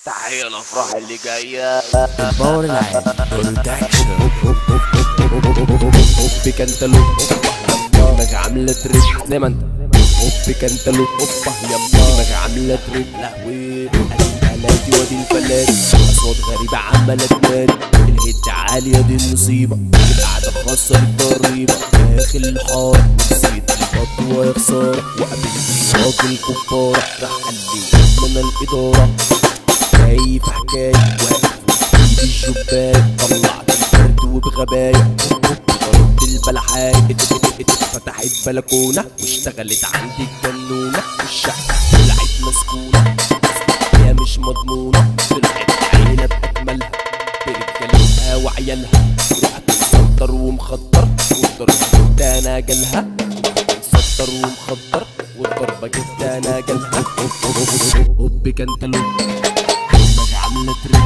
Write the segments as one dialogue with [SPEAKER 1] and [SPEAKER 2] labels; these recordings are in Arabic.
[SPEAKER 1] تحية الأفراح اللي جاية.
[SPEAKER 2] الباور العالي برودكشن. اوبي كانتالوب دماغ عاملة تريب زي ما انت. اوبي كانتالوب دماغ عاملة تريب. لهوي الالاتي وادي الفلات، اصوات غريبة عمالة تنادي. الهيت عالية دي المصيبة، القعدة خاصة بالضريبة. داخل الحارة ونسيت الخطوة يا خسارة، وقابلت راجل كبارة راح قال لي من الإدارة جاي في حكاية. واقف في الجباية طلعت الفرد وبغباية، ضربت البلحاية فتحت بلكونة واشتغلت عندي الجنونة. الشقة طلعت مسكونة هي مش مضمونة، طلعت عيلة بأكملها برجالتها وعيالها. مسطر ومخطر والضربة جت انا جالها، مسطر ومخطر والضربة جت انا جالها. اوبي كانتالوب دماغ عاملة تريب.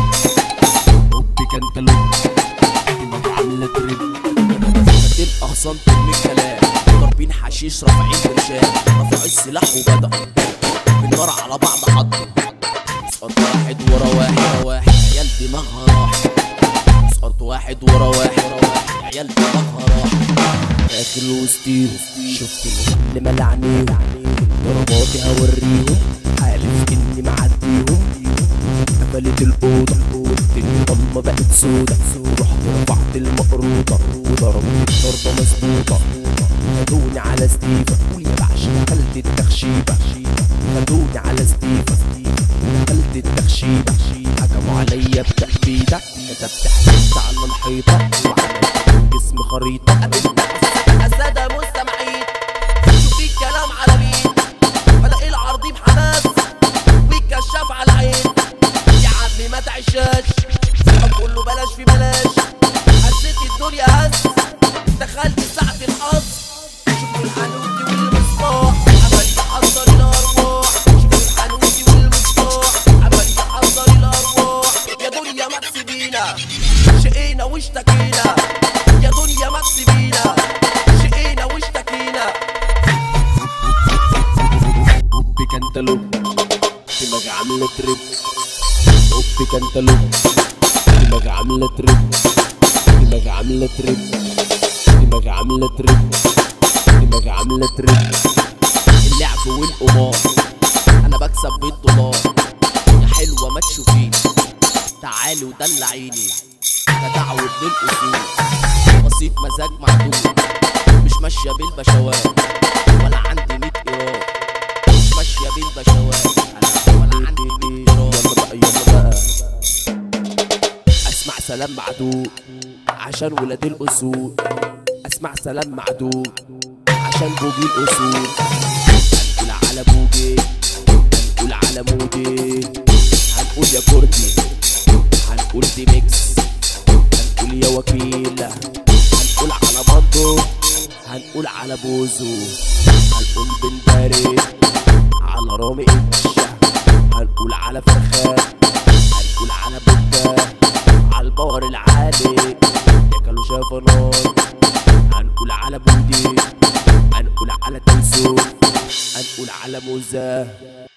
[SPEAKER 2] اوبي كانتالوب دماغ عاملة تريب. فاتين اغصان ترمي كلام، ضاربين حشيش رافعين برشام. رفعوا السلاح وبدأ بالنار على بعض حطوا. سقط واحد ورا واحد عيال دماغها راحت. سقط واحد ورا واحد عيال دماغها راحت. داخل وسطيهم شفت اللي ملعنيهم، ضرباتي هوريهم حالف اني معديهم. قفلت الأوضة الضلمة بقت سودا، رحت رفعت المقروطة وضربت الضربة مظبوطة. خدوني على ستيفا والبعش دخلت التخشيبة. خدوني على ستيفا دخلت التخشيبة. حكموا عليا بتأبيدة، كتبت حكمت على الحيطة وعملت جسم خريطة.
[SPEAKER 3] السادة مستمعين شوف في الكلام على مين، بلاقي العرضي بحماس والكشاف على عين. يا عمي ما تعشاش سيبك كله بلاش في بلاش. حسيت الدنيا هز دخلت ساعة الحظ. شوفوا الحنوتي والمصباح عمال يحضر الأرواح. شوفوا الحنوتي والمصباح عمال يحضر الأرواح. يا دنيا ما تسيبينا شقينا واشتكينا، يا دنيا ما تسيبينا شقينا واشتكينا.
[SPEAKER 2] اوبي كانتالوب دماغ عاملة تريب. اوبي كانتالوب دماغ عاملة تريب. دماغ عاملة تريب. دماغ عاملة تريب. دماغ عاملة تريب.
[SPEAKER 3] اللعب والقمار انا بكسب بالدولار. يا حلوة ما تشوفيني تعالي ودلعيني، كتعود للأصول بسيط مزاج معدود. مش ماشية بالبشوات ولا عندي 100 إيراد. مش ماشية بالبشوات ولا عندي 100 إيراد.
[SPEAKER 2] يلا بقى يلا بقى اسمع سلام معدود عشان ولاد الأصول. اسمع سلام معدود عشان بوجي الأصول. هنقول على بوجي، هنقول على مودي، هنقول يا كردي، هنقول دي ميكس، هنقول يا وكيل، هنقول على بندو، هنقول على بوزو، هنقول بن بارد، على رامي اتش، هنقول على فرخان، هنقول على بوتا، على الباور العالي ياكلوا شافنار، هنقول على بودي، هنقول على تنسو، هنقول على موزة.